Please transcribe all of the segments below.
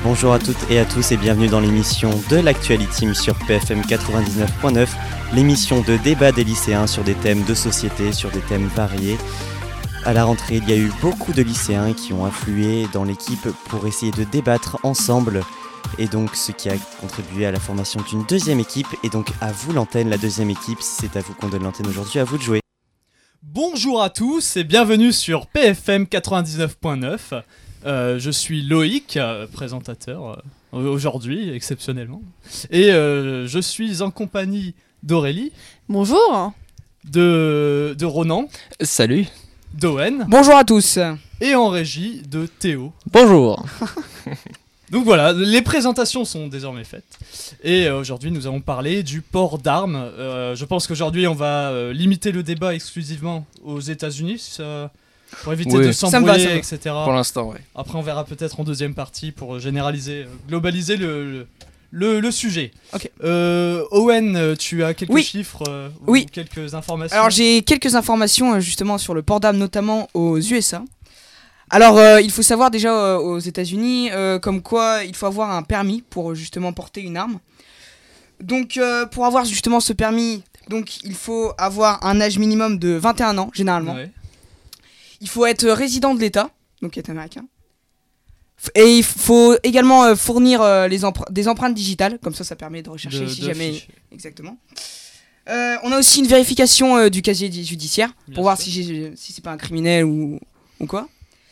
Bonjour à toutes et à tous et bienvenue dans l'émission de l'Actuality sur PFM 99.9, l'émission de débat des lycéens sur des thèmes de société, sur des thèmes variés. À la rentrée, il y a eu beaucoup de lycéens qui ont afflué dans l'équipe pour essayer de débattre ensemble, et donc ce qui a contribué à la formation d'une deuxième équipe. Et donc à vous l'antenne, la deuxième équipe, c'est à vous qu'on donne l'antenne aujourd'hui, à vous de jouer. Bonjour à tous et bienvenue sur PFM 99.9. Je suis Loïc, présentateur aujourd'hui, exceptionnellement. Et je suis en compagnie d'Aurélie. Bonjour. De Ronan. Salut. D'Owen. Bonjour à tous. Et en régie de Théo. Bonjour. Donc voilà, les présentations sont désormais faites. Et aujourd'hui, nous allons parler du port d'armes. Je pense qu'aujourd'hui, on va limiter le débat exclusivement aux États-Unis. Pour éviter de s'embrouiller, etc. Pour l'instant, oui. Après, on verra peut-être en deuxième partie pour généraliser, globaliser le sujet. Ok. Owen, tu as quelques chiffres ou quelques informations? Alors, j'ai quelques informations justement sur le port d'armes, notamment aux USA. Alors, il faut savoir déjà aux États-Unis, comme quoi il faut avoir un permis pour justement porter une arme. Donc, pour avoir justement ce permis, donc, il faut avoir un âge minimum de 21 ans, généralement. Ouais. Il faut être résident de l'État, donc être américain. Et il faut également fournir des empreintes digitales, comme ça permet de rechercher si jamais... Fiche. Exactement. On a aussi une vérification du casier judiciaire, pour voir si c'est pas un criminel ou quoi.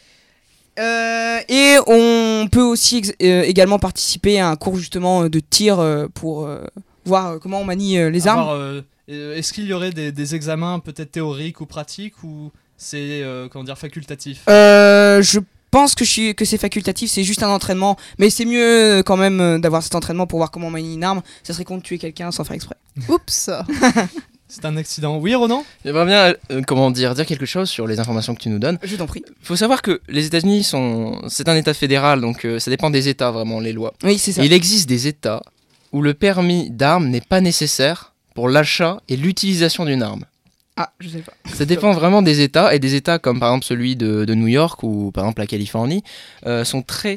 Et on peut aussi également participer à un cours justement de tir pour voir comment on manie les armes. Est-ce qu'il y aurait des examens peut-être théoriques ou pratiques ou c'est facultatif? Je pense que c'est facultatif, c'est juste un entraînement, mais c'est mieux quand même d'avoir cet entraînement pour voir comment on manie une arme. Ça serait con de tuer quelqu'un sans faire exprès. Oups. C'est un accident. Oui, Ronan? J'aimerais bien dire quelque chose sur les informations que tu nous donnes. Je t'en prie. Il faut savoir que les États-Unis c'est un État fédéral, donc ça dépend des États vraiment, les lois. Oui, c'est ça. Et il existe des États où le permis d'arme n'est pas nécessaire pour l'achat et l'utilisation d'une arme. Ah, je sais pas. Ça dépend vraiment des États, et des États comme par exemple celui de New York ou par exemple la Californie sont très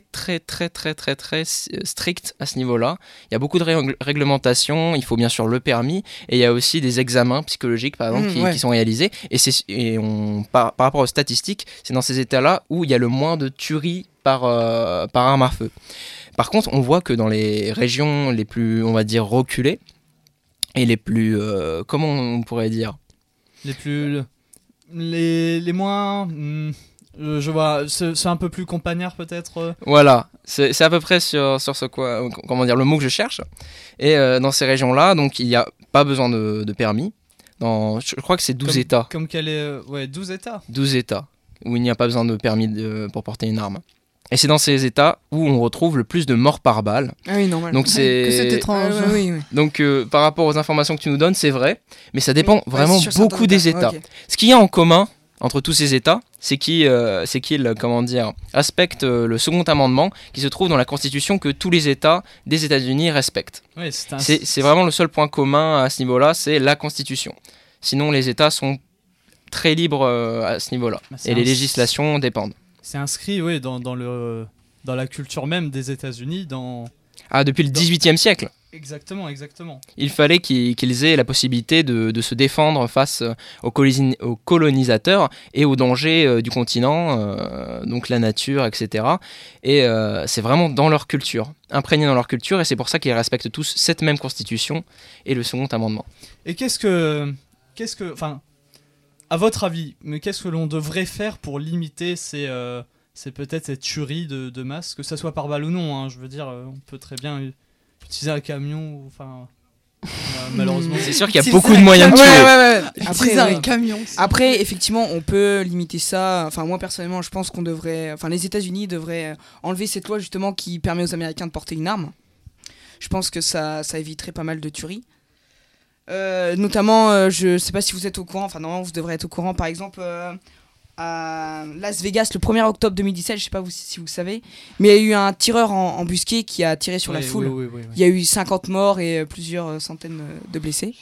stricts à ce niveau-là. Il y a beaucoup de réglementations, il faut bien sûr le permis, et il y a aussi des examens psychologiques par exemple qui sont réalisés. Par rapport aux statistiques, c'est dans ces États-là où il y a le moins de tueries par arme à feu. Par contre, on voit que dans les régions les plus, on va dire, reculées, et les plus, comment on pourrait dire, les moins je vois, c'est un peu plus campagnard peut-être. Voilà, c'est à peu près sur ce quoi, comment dire, le mot que je cherche. Et dans ces régions-là, donc il n'y a pas besoin de permis. Je crois que c'est 12 États. Comme quel est 12 États. 12 États où il n'y a pas besoin de permis pour porter une arme. Et c'est dans ces États où on retrouve le plus de morts par balle. Ah oui, normal. Donc c'est étrange. Oui. Donc par rapport aux informations que tu nous donnes, c'est vrai, mais ça dépend vraiment beaucoup des États. Okay. Ce qu'il y a en commun entre tous ces États, c'est qu'ils respectent le second amendement qui se trouve dans la Constitution que tous les États des États-Unis respectent. Oui, c'est vraiment le seul point commun à ce niveau-là, c'est la Constitution. Sinon, les États sont très libres à ce niveau-là, et les législations dépendent. C'est inscrit, oui, dans la culture même des États-Unis, depuis le XVIIIe siècle. Exactement. Il fallait qu'ils aient la possibilité de se défendre face aux colonisateurs et aux dangers du continent, donc la nature, etc. Et c'est vraiment dans leur culture, imprégné dans leur culture, et c'est pour ça qu'ils respectent tous cette même constitution et le second amendement. Et à votre avis, mais qu'est-ce que l'on devrait faire pour limiter c'est peut-être cette tuerie de masse, que ça soit par balle ou non, hein, je veux dire, on peut très bien utiliser un camion, malheureusement. C'est sûr qu'il y a beaucoup de moyens de tuer. Ouais. Après, effectivement, on peut limiter ça. Enfin, moi personnellement, je pense les États-Unis devraient enlever cette loi justement qui permet aux Américains de porter une arme. Je pense que ça éviterait pas mal de tueries. Notamment, je sais pas si vous êtes au courant, normalement vous devrez être au courant, par exemple à Las Vegas le 1er octobre 2017, je sais pas si vous savez, mais il y a eu un tireur embusqué qui a tiré sur la foule. Oui. Il y a eu 50 morts et plusieurs centaines de blessés.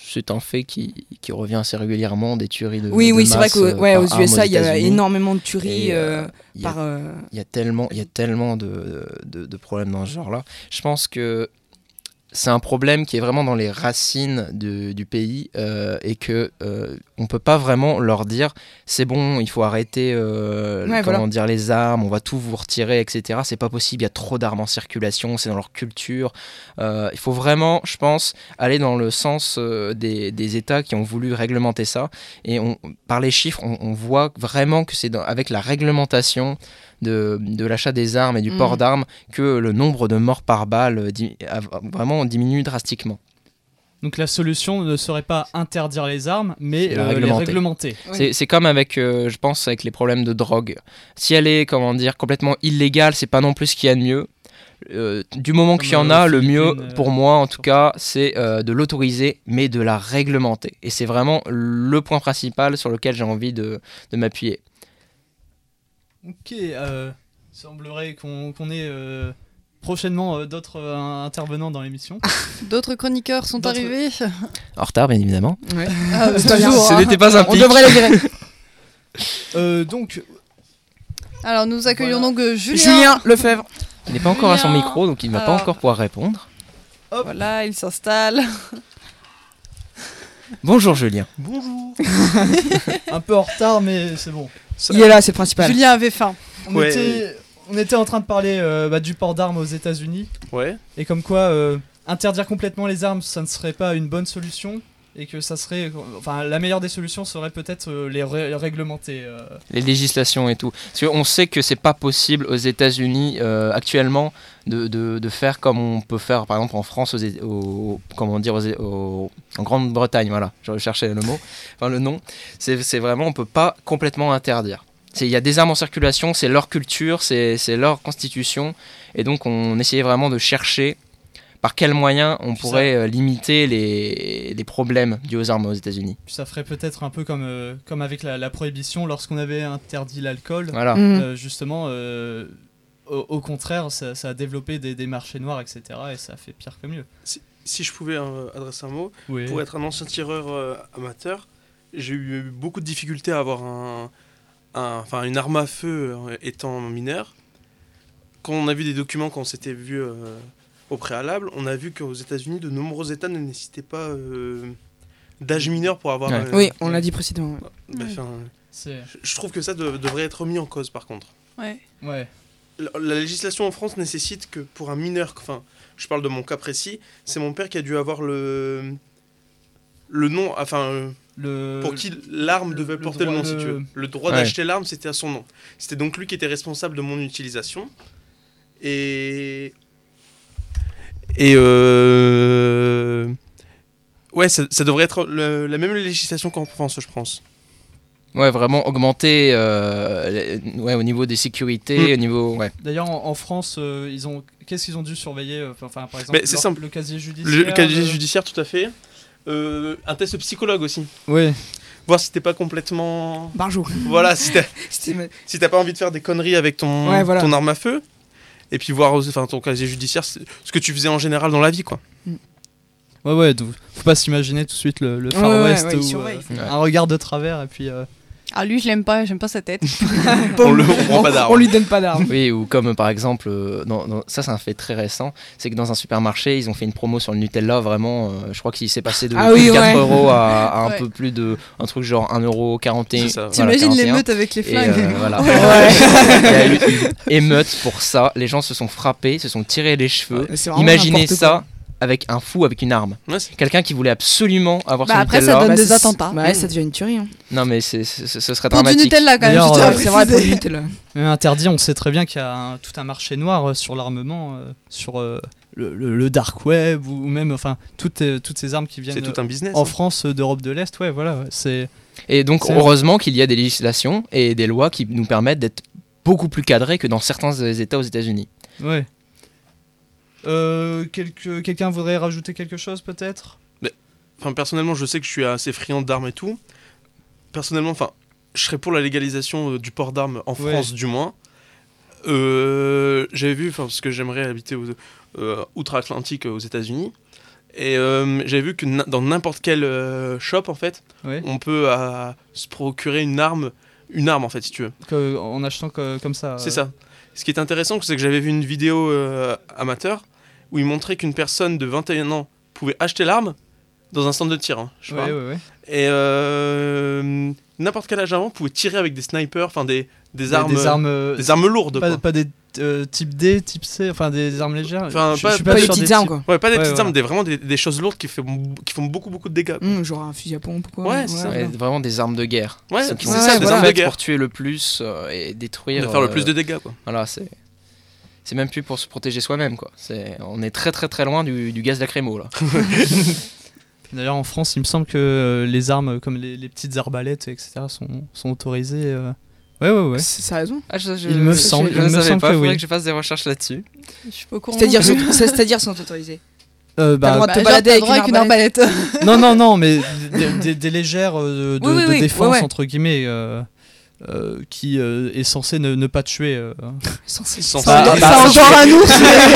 c'est un fait qui revient assez régulièrement, des tueries de Oui, de c'est vrai masse, qu'aux par USA, armes il y a États-Unis. énormément de tueries Et, Il y a- par. il y a tellement de problèmes dans ce genre-là. Je pense que c'est un problème qui est vraiment dans les racines du pays et que on peut pas vraiment leur dire c'est bon, il faut arrêter dire les armes, on va tout vous retirer, etc. C'est pas possible, il y a trop d'armes en circulation, c'est dans leur culture. Il faut vraiment, je pense, aller dans le sens des États qui ont voulu réglementer ça. Et par les chiffres, on voit vraiment que c'est avec la réglementation de l'achat des armes et du port d'armes que le nombre de morts par balle a vraiment diminué drastiquement. Donc la solution ne serait pas interdire les armes, mais C'est les réglementer. Oui. C'est comme avec, je pense, avec les problèmes de drogue. Si elle est, complètement illégale, c'est pas non plus ce qu'il y a de mieux. Du moment qu'il y en a, le mieux, pour moi en tout cas, c'est de l'autoriser, mais de la réglementer. Et c'est vraiment le point principal sur lequel j'ai envie de m'appuyer. Ok, semblerait qu'on ait prochainement d'autres intervenants dans l'émission. D'autres chroniqueurs sont arrivés. En retard, bien évidemment. Ouais. Toujours, Ce hein. n'était pas un On pic. devrait les virer. Donc, Alors nous accueillons Voilà. donc Julien. Julien Lefebvre. Il n'est pas encore à son Julien. micro, donc il ne va pas Alors. encore pouvoir répondre. Voilà, il s'installe. Bonjour Julien. Bonjour. un peu en retard, mais c'est bon. Il est là, c'est le principal. Julien avait faim. On était en train de parler du port d'armes aux États-Unis Ouais. et comme quoi interdire complètement les armes, ça ne serait pas une bonne solution et que ça serait, enfin, la meilleure des solutions serait peut-être les réglementer. Les législations et tout. Parce qu'on sait que c'est pas possible aux États-Unis actuellement de faire comme on peut faire par exemple en France, en Grande-Bretagne. Voilà, je cherchais le mot, enfin le nom. C'est vraiment, on peut pas complètement interdire. Il y a des armes en circulation, c'est leur culture, c'est leur constitution, et donc on essayait vraiment de chercher par quels moyens on pourrait limiter les problèmes dus aux armes aux États-Unis. Ça ferait peut-être un peu comme avec la prohibition lorsqu'on avait interdit l'alcool. Voilà. Justement, au contraire, ça a développé des marchés noirs, etc. Et ça fait pire que mieux. Si je pouvais adresser un mot, Oui. pour être un ancien tireur amateur, j'ai eu beaucoup de difficultés à avoir une arme à feu étant mineur. Quand on a vu des documents, quand on s'était vu au préalable, on a vu qu'aux États-Unis, de nombreux États ne nécessitaient pas d'âge mineur pour avoir. Ouais. Oui, on l'a dit précédemment. Je trouve que ça devrait être mis en cause par contre. Ouais. Ouais. La législation en France nécessite que pour un mineur, enfin, je parle de mon cas précis, c'est mon père qui a dû avoir le nom, pour qui l'arme devait porter le nom, si tu veux. Le droit d'acheter l'arme, c'était à son nom. C'était donc lui qui était responsable de mon utilisation. Ouais, ça devrait être la même législation qu'en France, je pense. Ouais, vraiment augmenter au niveau des sécurités, au niveau... Ouais. D'ailleurs, en France, qu'est-ce qu'ils ont dû surveiller par exemple, c'est simple. Le casier judiciaire. Le casier judiciaire, tout à fait. Un test psychologue aussi. Oui. Voir si t'es pas complètement... Barjou. Voilà, si t'as pas envie de faire des conneries avec ton arme à feu. Et puis voir ton casier judiciaire, ce que tu faisais en général dans la vie, quoi. Ouais, donc, faut pas s'imaginer tout de suite le Far West ou un regard de travers et puis... Ah lui, j'aime pas sa tête. on prend pas d'armes. On lui donne pas d'armes. Oui, ou comme par exemple, ça c'est un fait très récent, c'est que dans un supermarché, ils ont fait une promo sur le Nutella, vraiment, je crois qu'il s'est passé de 4 € à un peu plus de, un truc genre 1,41 €. T'imagines l'émeute avec les flingues. Voilà. Il y a eu une émeute pour ça, les gens se sont frappés, se sont tirés les cheveux. Imaginez ça. Avec un fou, avec une arme. Ouais, quelqu'un qui voulait absolument avoir son après, Nutella. ça donne des attentats. Ouais, ça devient une tuerie. Hein. Non, mais ce serait pour dramatique. Du Nutella, quand même. C'est vrai, pour du Nutella. Même interdit, on sait très bien qu'il y a tout un marché noir sur l'armement, sur le dark web, ou même toutes ces armes qui viennent c'est tout un business, en France, d'Europe de l'Est. Ouais, voilà. Et donc, heureusement qu'il y a des législations et des lois qui nous permettent d'être beaucoup plus cadrés que dans certains États aux États-Unis. Ouais. Quelqu'un voudrait rajouter quelque chose peut-être ? Personnellement, je sais que je suis assez friand d'armes et tout. Personnellement, je serais pour la légalisation du port d'armes en France, du moins. J'avais vu, parce que j'aimerais habiter outre-Atlantique aux États-Unis, Et j'avais vu que dans n'importe quel shop, en fait, on peut se procurer une arme en fait, si tu veux. En achetant comme ça. C'est ça. Ce qui est intéressant, c'est que j'avais vu une vidéo amateur où il montrait qu'une personne de 21 ans pouvait acheter l'arme dans un centre de tir. Ouais. Et n'importe quel âge avant pouvait tirer avec des snipers, enfin des armes lourdes. Pas des type D, type C, enfin des armes légères. Enfin, pas des petites armes, quoi. Ouais, pas des petites armes, vraiment des choses lourdes qui font beaucoup de dégâts. Genre un fusil à pompe, quoi. Ouais, c'est ça. Vraiment des armes de guerre. Ouais, c'est ça, des armes de guerre pour tuer le plus et détruire. De faire le plus de dégâts, quoi. Voilà, c'est même plus pour se protéger soi-même, quoi. On est très très très loin du gaz lacrymo, là. D'ailleurs, en France, il me semble que les armes comme les petites arbalètes, etc., sont autorisées. Ouais. C'est raison. Il me semble je ne savais pas, que il faudrait oui. que je fasse des recherches là-dessus. Je suis pas au courant. C'est-à-dire sont autorisés. T'as le droit de te balader avec une arbalète. Non, mais des légères de défense, ouais. entre guillemets, qui est censé ne pas tuer. Ça endort un ours.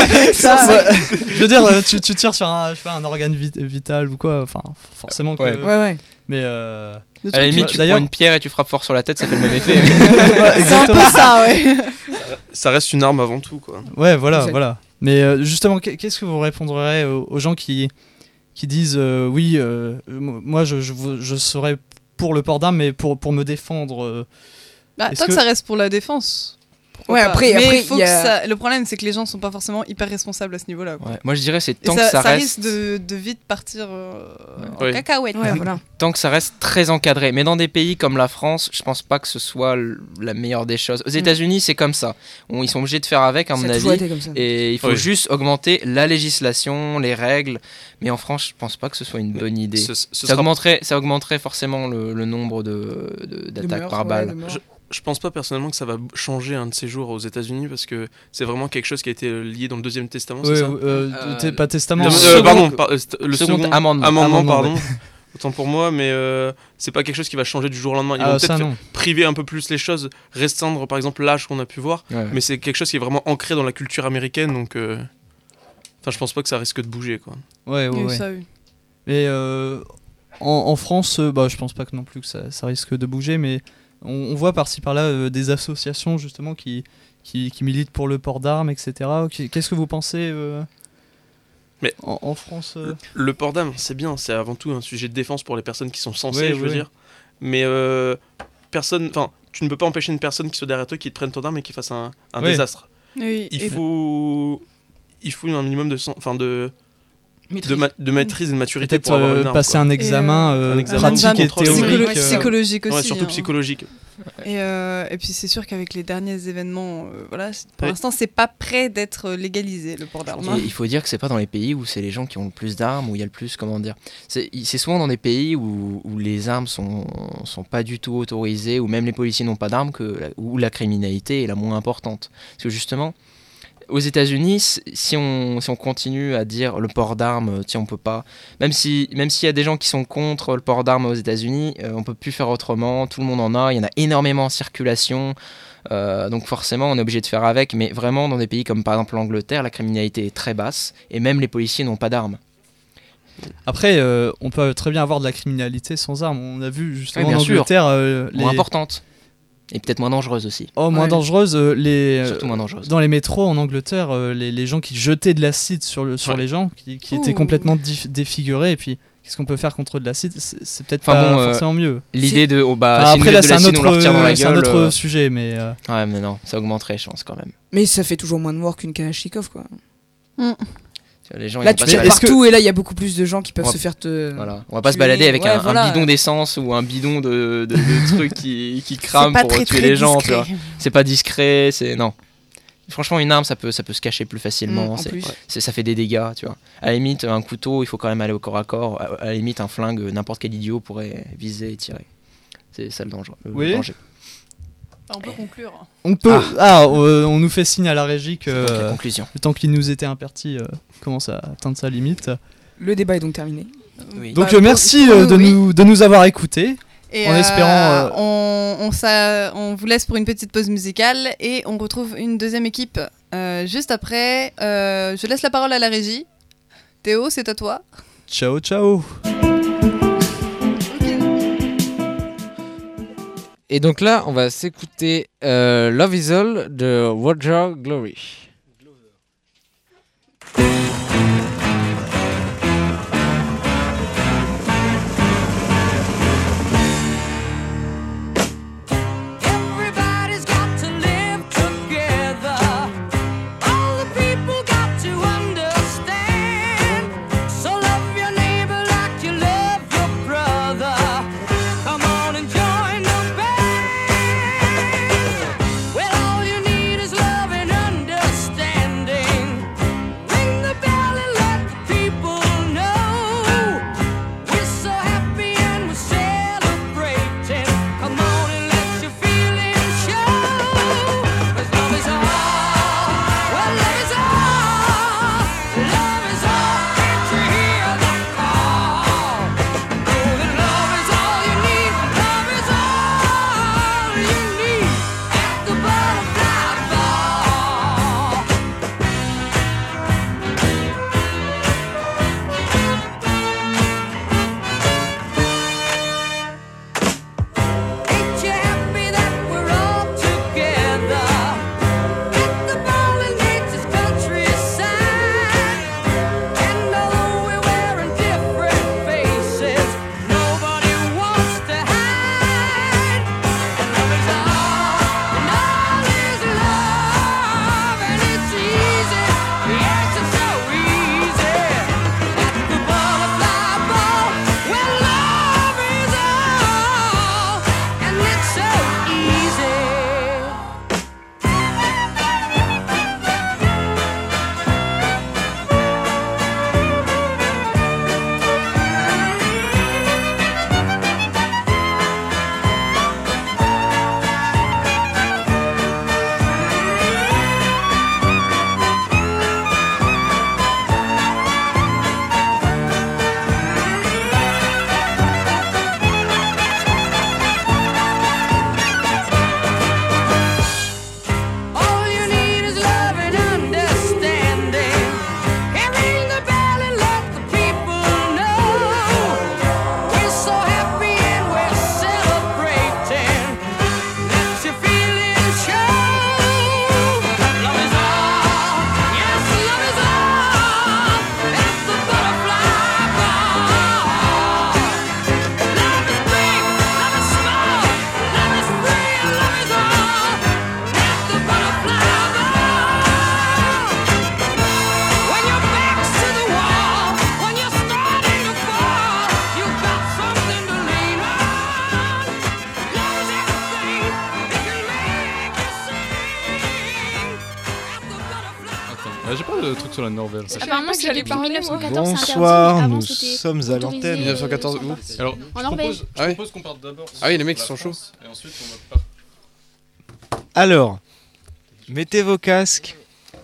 Je veux dire, tu tires sur un organe vital ou quoi, enfin, forcément que... Ouais. Mais à la limite, tu prends une pierre et tu frappes fort sur la tête, ça fait le même effet. C'est un peu ça, ouais. Ça reste une arme avant tout, quoi. Ouais, voilà. Mais justement, qu'est-ce que vous répondrez aux gens qui disent oui, moi je serais pour le port d'armes, mais pour me défendre. Tant que ça reste pour la défense. Ouais, après, il faut que ça... Le problème, c'est que les gens sont pas forcément hyper responsables à ce niveau-là. Ouais. Moi, je dirais c'est tant que ça reste. Ça risque de vite partir en cacahuète. Ouais, voilà. Tant que ça reste très encadré. Mais dans des pays comme la France, je pense pas que ce soit la meilleure des choses. Aux États-Unis, c'est comme ça. Ils sont obligés de faire avec, à mon avis. Et il faut juste augmenter la législation, les règles. Mais en France, je pense pas que ce soit une bonne idée. Ça augmenterait forcément le nombre d'attaques par balle. Je pense pas personnellement que ça va changer un de ces jours aux États-Unis parce que c'est vraiment quelque chose qui a été lié dans le Deuxième Testament, c'est ça pas testament. Le second amendement, pardon. Ouais. Autant pour moi, mais c'est pas quelque chose qui va changer du jour au lendemain. Ils vont peut-être priver un peu plus les choses, restreindre par exemple l'âge qu'on a pu voir, mais c'est quelque chose qui est vraiment ancré dans la culture américaine, donc je pense pas que ça risque de bouger, quoi. Ouais. Ça, oui. Et en France, je pense pas que non plus que ça risque de bouger, mais on voit par-ci par-là des associations justement qui militent pour le port d'armes, etc. Qu'est-ce que vous pensez mais en France Le port d'armes, c'est bien, c'est avant tout un sujet de défense pour les personnes qui sont censées, je veux dire. Mais tu ne peux pas empêcher une personne qui soit derrière toi qui te prenne ton arme et qui fasse un désastre. Oui, il faut un minimum de maîtrise et de maturité pour avoir une arme, passer un examen pratique et théorique, psychologique aussi, surtout psychologique. Et puis c'est sûr qu'avec les derniers événements, pour l'instant c'est pas prêt d'être légalisé le port d'armes. Il faut dire que c'est pas dans les pays où c'est les gens qui ont le plus d'armes, où il y a le plus, c'est souvent dans des pays où les armes sont pas du tout autorisées, où même les policiers n'ont pas d'armes, où la criminalité est la moins importante. Parce que justement, aux États-Unis, si on continue à dire le port d'armes, on peut pas. Même s'il y a des gens qui sont contre le port d'armes aux États-Unis, on peut plus faire autrement. Tout le monde en a. Il y en a énormément en circulation. Donc forcément, on est obligé de faire avec. Mais vraiment, dans des pays comme par exemple l'Angleterre, la criminalité est très basse et même les policiers n'ont pas d'armes. Après, on peut très bien avoir de la criminalité sans armes. On a vu justement en Angleterre moins importante. Et peut-être moins dangereuse aussi. Moins dangereuse. Surtout moins dangereuse. Dans les métros en Angleterre, les gens qui jetaient de l'acide sur les gens, qui étaient complètement défigurés, et puis qu'est-ce qu'on peut faire contre de l'acide ? C'est peut-être pas forcément mieux. L'idée de après là, c'est un autre gueule, sujet, mais ouais, mais non, ça augmenterait, je pense quand même. Mais ça fait toujours moins de morts qu'une Kalachnikov, quoi. Les gens, là tu tires partout et là il y a beaucoup plus de gens qui peuvent se faire Voilà. On va pas se balader avec un bidon d'essence ou un bidon de trucs qui crament pour tuer les gens, tu vois. C'est pas discret, non. Franchement, une arme ça peut se cacher plus facilement, ça fait des dégâts, tu vois. À la limite, un couteau, il faut quand même aller au corps à corps. À la limite, un flingue, n'importe quel idiot pourrait viser et tirer. C'est ça le danger. On peut conclure. On nous fait signe à la régie que le temps qui nous était imparti commence à atteindre sa limite. Le débat est donc terminé. Oui. Donc merci de nous avoir écoutés. Et en espérant. On vous laisse pour une petite pause musicale et on retrouve une deuxième équipe juste après. Je laisse la parole à la régie. Théo, c'est à toi. Ciao, ciao. Et donc là, on va s'écouter Love Is All de Roger Glory. J'ai pas de truc sur la Norvège. Apparemment, c'est depuis 1914. Bonsoir, nous sommes à l'antenne. 1914 où ? Alors, en Norvège. Je propose qu'on parte d'abord. Ah oui, les mecs ils sont chauds. Et ensuite, on va pas. Alors, mettez vos casques.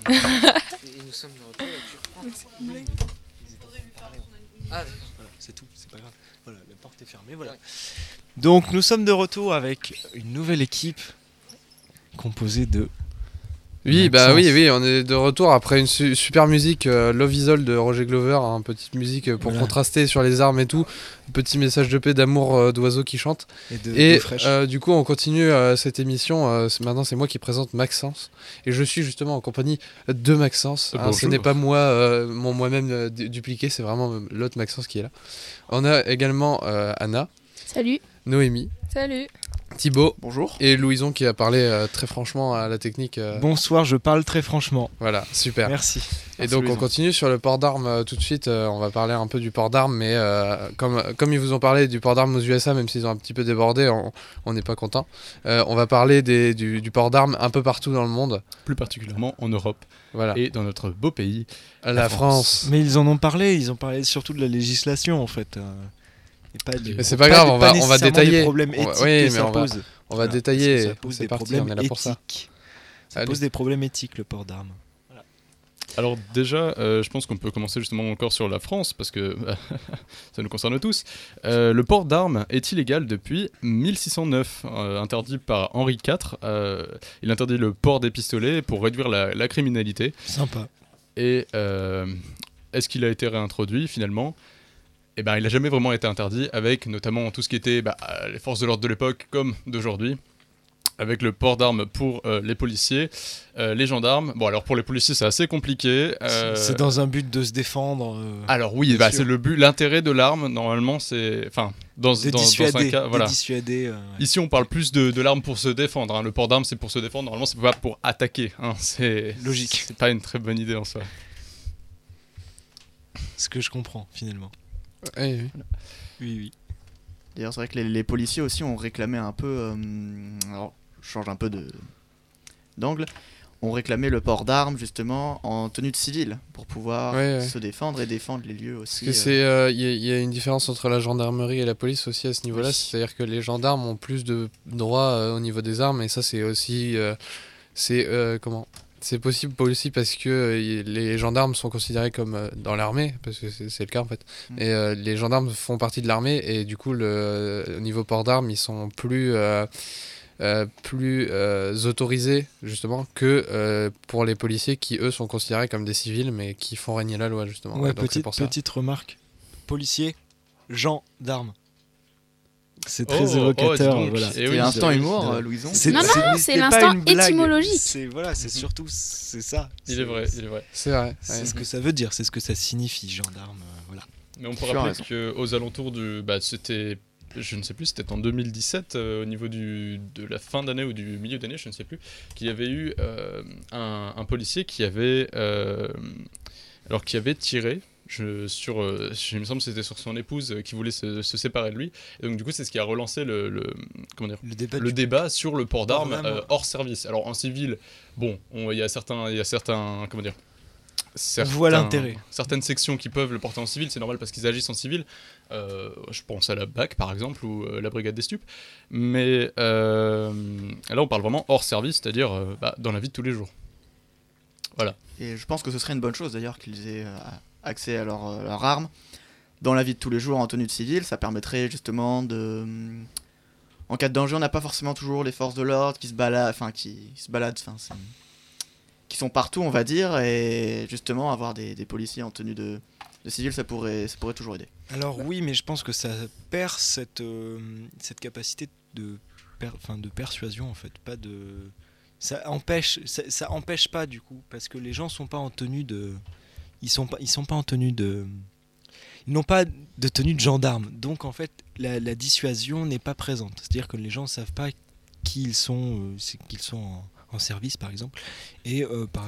C'est tout, c'est pas grave. Voilà, la porte est fermée, voilà. Donc, nous sommes de retour avec une nouvelle équipe composée de... Oui, bah oui, on est de retour après une super musique Love Is All de Roger Glover, petite musique pour contraster sur les armes et tout, petit message de paix, d'amour d'oiseaux qui chantent. Et du coup, on continue cette émission. Maintenant, c'est moi qui présente Maxence et je suis justement en compagnie de Maxence. Ce n'est pas moi-même dupliqué, c'est vraiment l'autre Maxence qui est là. On a également Anna. Salut. Noémie. Salut. Thibaut. Bonjour. Et Louison qui a parlé très franchement à la technique. Bonsoir, je parle très franchement. Voilà, super. Merci. Et donc on continue sur le port d'armes tout de suite. On va parler un peu du port d'armes, mais comme ils vous ont parlé du port d'armes aux USA, même s'ils ont un petit peu débordé, on n'est pas content. On va parler du port d'armes un peu partout dans le monde. Plus particulièrement en Europe. Voilà. Et dans notre beau pays, la France. Mais ils en ont parlé, ils ont parlé surtout de la législation en fait. Mais c'est pas grave, on va détailler. Des problèmes éthiques oui, que ça pose. On va détailler. Ça pose des problèmes éthiques. Ça pose des problèmes éthiques, le port d'armes. Voilà. Alors déjà, je pense qu'on peut commencer justement encore sur la France, parce que ça nous concerne tous. Le port d'armes est illégal depuis 1609, interdit par Henri IV. Il interdit le port des pistolets pour réduire la criminalité. Sympa. Et est-ce qu'il a été réintroduit finalement ? il n'a jamais vraiment été interdit, avec notamment tout ce qui était les forces de l'ordre de l'époque comme d'aujourd'hui, avec le port d'armes pour les policiers, les gendarmes. Bon, alors pour les policiers, c'est assez compliqué. C'est dans un but de se défendre. Alors oui, c'est le but, l'intérêt de l'arme, normalement, c'est... Enfin, dans un cas, voilà. Dissuader, ouais. Ici, on parle plus de l'arme pour se défendre. Hein. Le port d'armes, c'est pour se défendre. Normalement, c'est pas pour attaquer. Hein. C'est logique. C'est pas une très bonne idée en soi. Ce que je comprends, finalement. Oui. D'ailleurs, c'est vrai que les policiers aussi ont réclamé un peu... alors, je change un peu d'angle. Ont réclamé le port d'armes, justement, en tenue de civil, pour pouvoir se défendre et défendre les lieux aussi. Parce que y a une différence entre la gendarmerie et la police aussi à ce niveau-là. Oui. C'est-à-dire que les gendarmes ont plus de droits au niveau des armes, et ça, c'est aussi... C'est possible aussi parce que les gendarmes sont considérés comme dans l'armée, parce que c'est le cas en fait. Et les gendarmes font partie de l'armée, et du coup, au niveau port d'armes, ils sont plus autorisés justement que pour les policiers qui eux sont considérés comme des civils mais qui font régner la loi justement. Ouais, donc petite remarque, policiers, gendarmes. C'est très évocateur. Voilà. C'est l'instant humour, Louison. Non, c'est l'instant étymologique. C'est surtout ça. Il est vrai. C'est vrai. C'est ce que ça veut dire, c'est ce que ça signifie, gendarme. Voilà. Mais on peut rappeler qu'aux alentours c'était... Je ne sais plus, c'était en 2017, au niveau de la fin d'année ou du milieu d'année, je ne sais plus, qu'il y avait eu un policier qui avait tiré il me semble que c'était sur son épouse qui voulait se séparer de lui. Et donc du coup, c'est ce qui a relancé le débat sur le port d'armes hors service. Alors en civil, bon, il y a certains comment dire, on voit l'intérêt. Certaines sections qui peuvent le porter en civil, c'est normal parce qu'ils agissent en civil. Je pense à la BAC par exemple ou la brigade des stupes. Mais là, on parle vraiment hors service, c'est-à-dire dans la vie de tous les jours. Voilà. Et je pense que ce serait une bonne chose d'ailleurs qu'ils aient accès à leur arme dans la vie de tous les jours en tenue de civil. Ça permettrait justement en cas de danger, on n'a pas forcément toujours les forces de l'ordre qui se baladent, qui sont partout, on va dire, et justement avoir des policiers en tenue de civil, ça pourrait toujours aider. Alors oui, mais je pense que ça perd cette capacité de persuasion en fait, pas de... Ça empêche pas du coup, parce que les gens sont pas en tenue de... Ils sont pas en tenue de... Ils n'ont pas de tenue de gendarme, donc en fait la dissuasion n'est pas présente. C'est-à-dire que les gens savent pas qui ils sont, qu'ils sont en service par exemple, et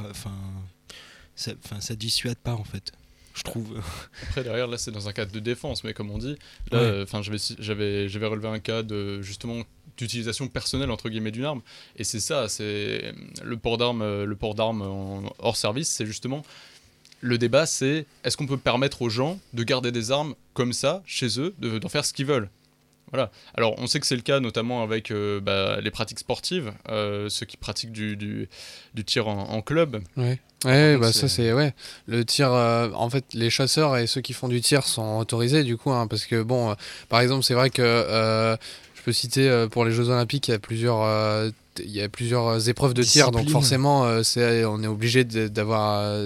ça dissuade pas en fait, je trouve. Après derrière là c'est dans un cadre de défense, mais comme on dit là, j'avais relevé un cas de justement d'utilisation personnelle entre guillemets d'une arme, et c'est ça, c'est le port d'armes hors service, c'est justement le débat, c'est est-ce qu'on peut permettre aux gens de garder des armes comme ça chez eux, d'en faire ce qu'ils veulent. Voilà. Alors on sait que c'est le cas notamment avec les pratiques sportives, ceux qui pratiquent du tir en club. Ouais, ça c'est le tir. En fait, les chasseurs et ceux qui font du tir sont autorisés du coup, parce que bon, par exemple, c'est vrai que je peux citer pour les Jeux Olympiques, il y a plusieurs épreuves de tir, donc forcément on est obligé d'avoir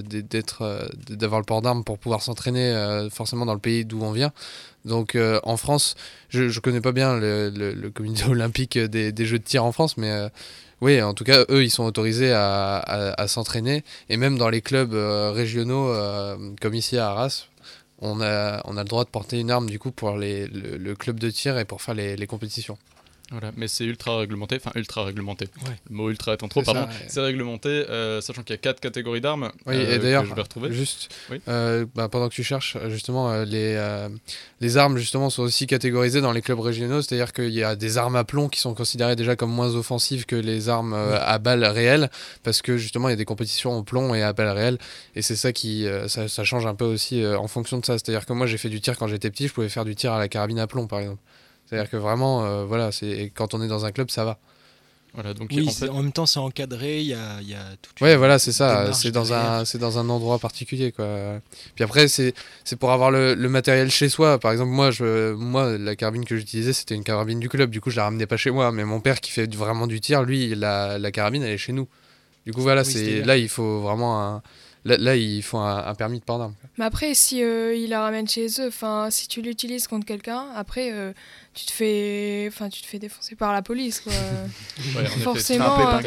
le port d'armes pour pouvoir s'entraîner forcément dans le pays d'où on vient. Donc en France, je connais pas bien le comité olympique des jeux de tir en France, mais oui, en tout cas eux ils sont autorisés à s'entraîner, et même dans les clubs régionaux comme ici à Arras, on a le droit de porter une arme du coup pour le club de tir et pour faire les compétitions. Voilà, mais c'est ultra réglementé. Le mot ultra étant trop, c'est réglementé, sachant qu'il y a 4 catégories d'armes. Oui, et d'ailleurs, que je vais retrouver. Juste, pendant que tu cherches, justement, les armes justement sont aussi catégorisées dans les clubs régionaux, c'est-à-dire qu'il y a des armes à plomb qui sont considérées déjà comme moins offensives que les armes à balles réelles, parce que justement il y a des compétitions au plomb et à balles réelles, et c'est ça qui ça change un peu aussi en fonction de ça. C'est-à-dire que moi j'ai fait du tir quand j'étais petit, je pouvais faire du tir à la carabine à plomb par exemple. C'est-à-dire que vraiment, quand on est dans un club, ça va. Voilà, donc oui, en même temps, c'est encadré, il y a tout. Ouais, voilà, c'est ça. C'est dans un endroit particulier, quoi. Puis après, c'est pour avoir le matériel chez soi. Par exemple, moi, la carabine que j'utilisais, c'était une carabine du club. Du coup, je la ramenais pas chez moi. Mais mon père, qui fait vraiment du tir, lui, la carabine, elle est chez nous. Du coup, voilà, là, il faut vraiment là il faut un permis de port d'arme. Mais après, si il la ramène chez eux, si tu l'utilises contre quelqu'un, après tu te fais défoncer par la police, quoi. Forcément,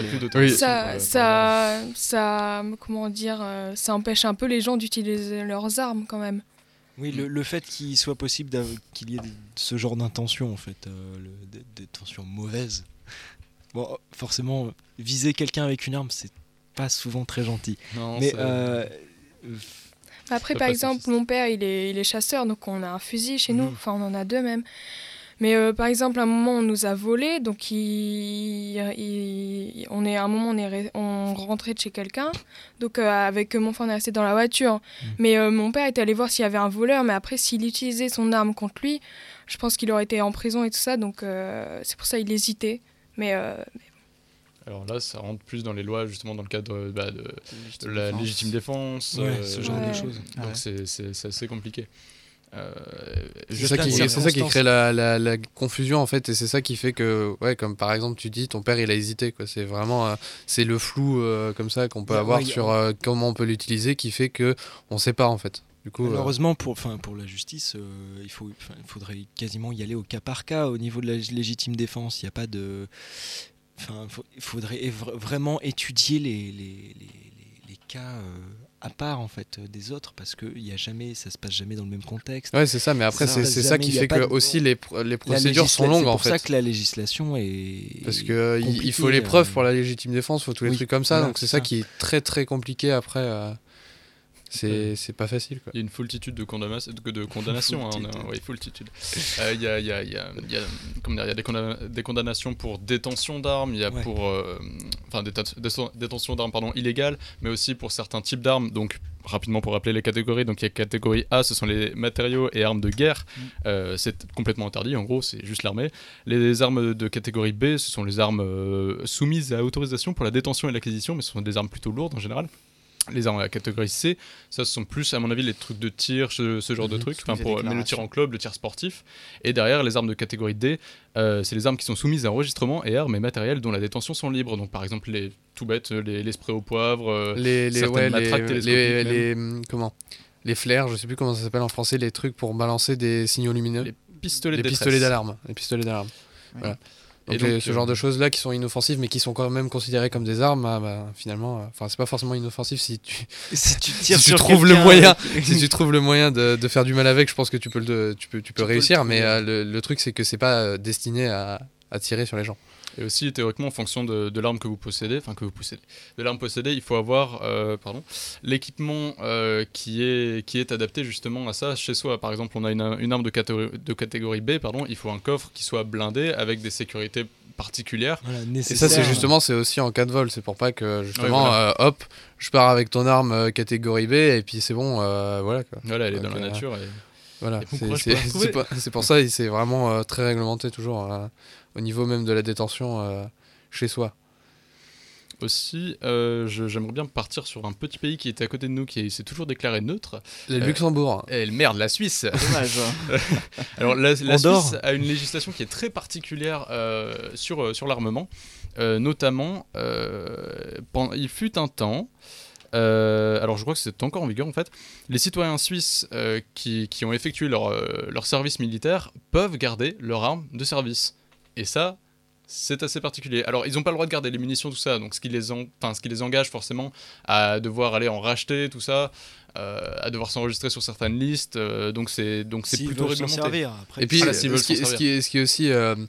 comment dire, ça empêche un peu les gens d'utiliser leurs armes quand même. Oui, le fait qu'il soit possible qu'il y ait ce genre d'intention, en fait, des tensions mauvaises. Bon, forcément, viser quelqu'un avec une arme, c'est pas souvent très gentil. Non, mais après, par exemple, mon père, il est chasseur, donc on a un fusil chez nous. Enfin, on en a 2 même. Mais par exemple, à un moment, on nous a volé, donc on rentrait de chez quelqu'un, donc avec mon frère, on est resté dans la voiture. Mais mon père était allé voir s'il y avait un voleur, mais après, s'il utilisait son arme contre lui, je pense qu'il aurait été en prison et tout ça, donc c'est pour ça qu'il hésitait. Mais alors là, ça rentre plus dans les lois, justement, dans le cadre de la légitime défense, ce genre de choses. Donc c'est assez compliqué. C'est ça qui crée la confusion, en fait, et c'est ça qui fait que, comme par exemple tu dis, ton père il a hésité, quoi. C'est vraiment c'est le flou comme ça qu'on peut avoir sur comment on peut l'utiliser qui fait que on sait pas, en fait. Du coup, malheureusement pour la justice, il faudrait quasiment y aller au cas par cas au niveau de la légitime défense. Il n'y a pas de, il faudrait vraiment étudier les cas à part, en fait, des autres, parce que ça se passe jamais dans le même contexte. Ouais, c'est ça, mais après c'est ça qui fait que aussi les procédures sont longues, en fait. C'est pour ça que la législation est parce que il faut les preuves pour la légitime défense, il faut tous les trucs comme ça, donc c'est ça qui est très très compliqué après. C'est pas facile, quoi. Il y a une foultitude de condamnations. Foultitude. Il y a des condamnations pour détention d'armes, il y a pour détention d'armes illégales, mais aussi pour certains types d'armes. Donc rapidement pour rappeler les catégories, donc il y a catégorie A, ce sont les matériaux et armes de guerre. C'est complètement interdit, en gros, c'est juste l'armée. Les armes de catégorie B, ce sont les armes soumises à autorisation pour la détention et l'acquisition, mais ce sont des armes plutôt lourdes en général. Les armes à la catégorie C, ça ce sont plus à mon avis les trucs de tir, ce genre de trucs, mais le tir en club, le tir sportif. Et derrière les armes de catégorie D, c'est les armes qui sont soumises à enregistrement et armes et matériels dont la détention sont libres. Donc par exemple les sprays au poivre, certaines matraques télescopiques, les flares, je sais plus comment ça s'appelle en français, les trucs pour balancer des signaux lumineux, les pistolets d'alarme. Voilà. Donc, ce genre de choses là qui sont inoffensives mais qui sont quand même considérées comme des armes, finalement, c'est pas forcément inoffensif si tu trouves le moyen de faire du mal avec. Je pense que tu peux réussir, mais le truc c'est que c'est pas destiné à tirer sur les gens. Et aussi théoriquement en fonction de l'arme que vous possédez, de l'arme possédée, il faut avoir l'équipement qui est adapté justement à ça chez soi. Par exemple, on a une arme de catégorie B, il faut un coffre qui soit blindé avec des sécurités particulières. Et ça c'est aussi en cas de vol, c'est pour pas que justement je pars avec ton arme catégorie B et puis c'est bon, voilà quoi. Voilà, elle est dans la nature. Voilà, c'est pour ça c'est vraiment très réglementé toujours au niveau même de la détention chez soi. Aussi, j'aimerais bien partir sur un petit pays qui était à côté de nous, qui s'est toujours déclaré neutre. Le Luxembourg. La Suisse. Dommage. Alors la Suisse a une législation qui est très particulière sur l'armement. Notamment, il fut un temps... alors je crois que c'est encore en vigueur en fait. Les citoyens suisses qui ont effectué leur service militaire peuvent garder leur arme de service. Et ça, c'est assez particulier. Alors ils n'ont pas le droit de garder les munitions, tout ça, donc ce qui les engage forcément à devoir aller en racheter, tout ça, à devoir s'enregistrer sur certaines listes, donc c'est plutôt réglementé. Et puis ce qui est aussi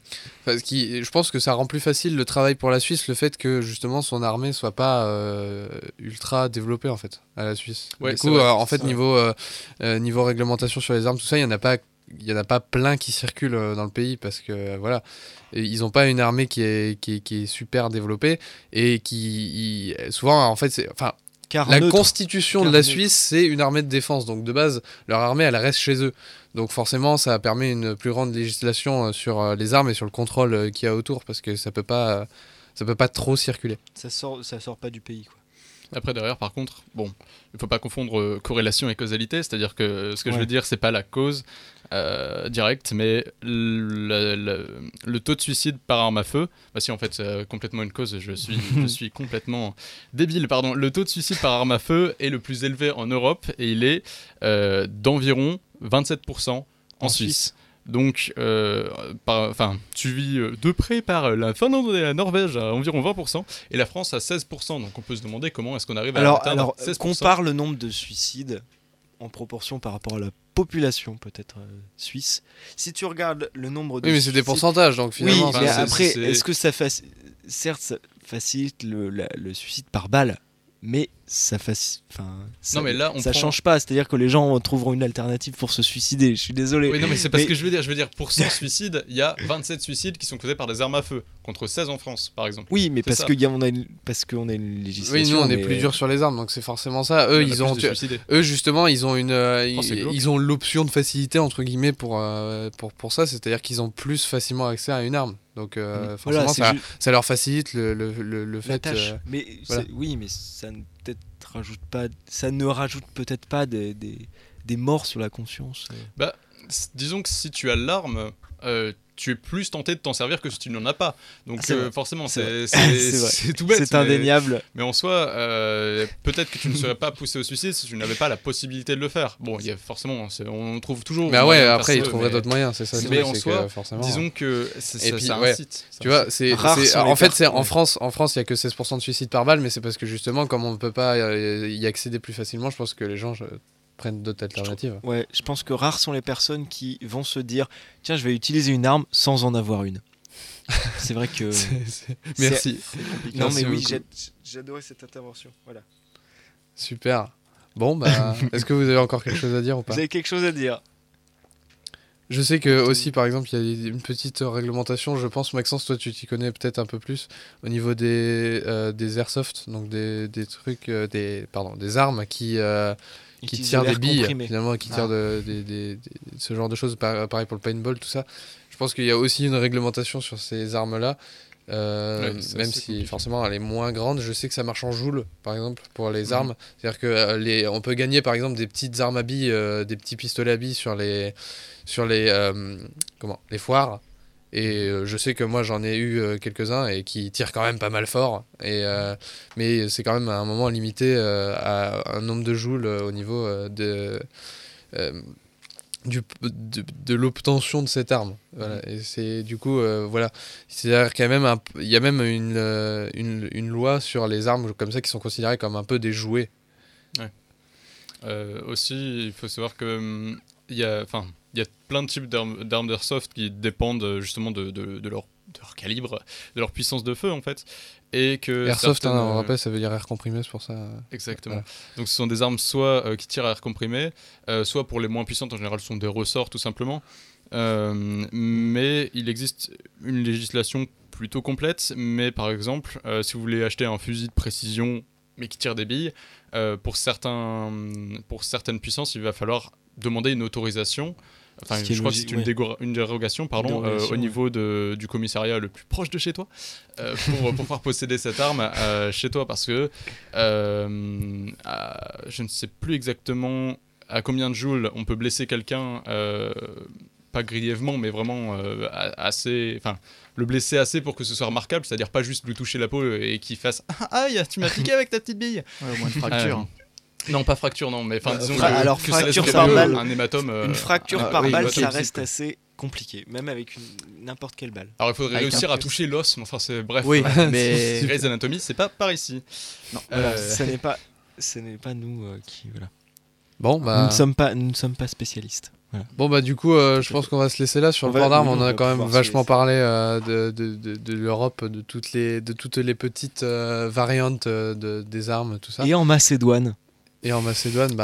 je pense que ça rend plus facile le travail pour la Suisse, le fait que justement son armée soit pas ultra développée en fait à la Suisse. Du coup en fait niveau réglementation sur les armes, tout ça, il y en a pas plein qui circulent dans le pays parce que voilà, ils n'ont pas une armée qui est super développée et qui souvent en fait la constitution de la Suisse, c'est une armée de défense. Donc de base, leur armée, elle reste chez eux. Donc forcément, ça permet une plus grande législation sur les armes et sur le contrôle qu'il y a autour, parce que ça peut pas trop circuler. Ça sort pas du pays, quoi. Après derrière, par contre, bon, il ne faut pas confondre corrélation et causalité, c'est-à-dire que ce que je veux dire, c'est pas la cause directe, mais le taux de suicide par arme à feu. Bah si, en fait, c'est complètement une cause, je suis complètement débile, pardon. Le taux de suicide par arme à feu est le plus élevé en Europe et il est d'environ 27% en Suisse. Donc, suivi de près par la Finlande et la Norvège à environ 20% et la France à 16%. Donc, on peut se demander comment est-ce qu'on arrive à atteindre 16%. Compare le nombre de suicides en proportion par rapport à la population peut-être suisse. Si tu regardes le nombre de mais c'est des pourcentages, donc finalement... Oui, mais après, est-ce que ça facilite le suicide par balle, mais ça change pas, c'est-à-dire que les gens trouveront une alternative pour se suicider. Je suis désolé. Oui, non, mais c'est pas ce que je veux dire. Je veux dire, pour 100 suicides, il y a 27 suicides qui sont causés par des armes à feu, contre 16 en France, par exemple. Oui, mais parce qu'on a une législation. Oui, nous on est plus dur sur les armes, donc c'est forcément ça. Eux, justement, ils ont l'option de facilité entre guillemets pour ça, c'est-à-dire qu'ils ont plus facilement accès à une arme. Donc forcément, ça leur facilite le fait. Tâche. Mais oui, mais ça ne rajoute peut-être pas des morts sur la conscience. Bah, disons que si tu as l'arme, tu es plus tenté de t'en servir que si tu n'en as pas. Donc forcément, c'est tout bête. C'est indéniable. Mais en soi, peut-être que tu ne serais pas poussé au suicide si tu n'avais pas la possibilité de le faire. Bon, il y a forcément, on trouve toujours. Mais ouais, après ils trouveraient d'autres moyens, c'est ça. Mais en soi, disons que ça incite. Tu vois, en fait, en France, il y a que 16% de suicides par balle, mais c'est parce que justement, comme on ne peut pas y accéder plus facilement, je pense que les gens prennent d'autres alternatives. Je pense que rares sont les personnes qui vont se dire tiens, je vais utiliser une arme sans en avoir une. C'est vrai que merci. Non mais oui, j'ai adoré cette intervention. Voilà. Super. Bon bah est-ce que vous avez encore quelque chose à dire ou pas ? Vous avez quelque chose à dire ? Je sais que aussi par exemple il y a une petite réglementation, je pense Maxence, toi tu t'y connais peut-être un peu plus au niveau des airsoft, donc des trucs des armes qui tirent des billes, finalement, qui tirent ce genre de choses, pareil pour le paintball, tout ça. Je pense qu'il y a aussi une réglementation sur ces armes-là, même si forcément elle est moins grande. Je sais que ça marche en joule, par exemple, pour les armes. C'est-à-dire qu'on peut gagner, par exemple, des petites armes à billes, des petits pistolets à billes sur les foires. Et je sais que moi j'en ai eu quelques-uns et qui tirent quand même pas mal fort. Mais c'est quand même à un moment limité à un nombre de joules au niveau de l'obtention de cette arme. Voilà. Et c'est du coup voilà. C'est-à-dire qu'il y a même une loi sur les armes comme ça qui sont considérées comme un peu des jouets. Ouais. Aussi, il faut savoir que il y a plein de types d'armes d'airsoft qui dépendent justement de leur calibre, de leur puissance de feu en fait. Et que airsoft, on rappelle, ça veut dire air comprimé, c'est pour ça. Exactement. Voilà. Donc ce sont des armes soit qui tirent à air comprimé, soit pour les moins puissantes en général ce sont des ressorts tout simplement. Mais il existe une législation plutôt complète. Mais par exemple, si vous voulez acheter un fusil de précision mais qui tire des billes, pour certaines puissances, il va falloir demander une autorisation. Enfin, je crois que c'est une dérogation, au niveau du commissariat le plus proche de chez toi, pour pouvoir posséder cette arme chez toi, parce que je ne sais plus exactement à combien de joules on peut blesser quelqu'un, pas grièvement, mais vraiment assez, enfin, le blesser assez pour que ce soit remarquable, c'est-à-dire pas juste lui toucher la peau et qu'il fasse « Aïe, tu m'as piqué avec ta petite bille !» Ouais, au moins une fracture. Non, pas fracture, non, mais disons alors que fracture ça par balle, un hématome. Une fracture par balle, ça reste assez compliqué, même avec n'importe quelle balle. Alors il faudrait réussir à toucher l'os, mais enfin c'est bref. Oui, mais Grey's Anatomy, c'est pas par ici. Non, ce n'est pas nous qui voilà. Bon bah nous ne sommes pas spécialistes. Voilà. Bon bah du coup je pense qu'on va se laisser là sur le port d'armes. On a quand même vachement parlé de l'Europe, de toutes les petites variantes des armes, tout ça. Et en Macédoine. Et en Macédoine,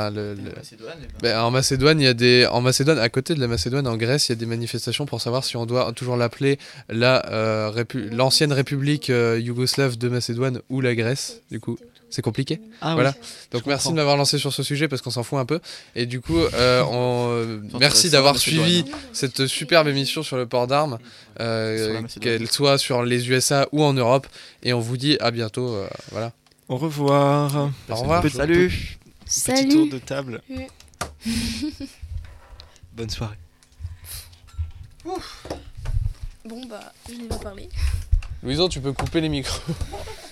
en Macédoine, à côté de la Macédoine, en Grèce, il y a des manifestations pour savoir si on doit toujours l'appeler l'ancienne République yougoslave de Macédoine ou la Grèce. Du coup, c'est compliqué. Voilà. Oui, donc merci de m'avoir lancé sur ce sujet parce qu'on s'en fout un peu. Et du coup, merci d'avoir suivi cette superbe émission sur le port d'armes, qu'elle soit sur les USA ou en Europe. Et on vous dit à bientôt. Voilà. Au revoir. Au revoir. Salut. Petit tour de table. Bonne soirée. Bon bah, je n'ai pas parlé. Louison, tu peux couper les micros.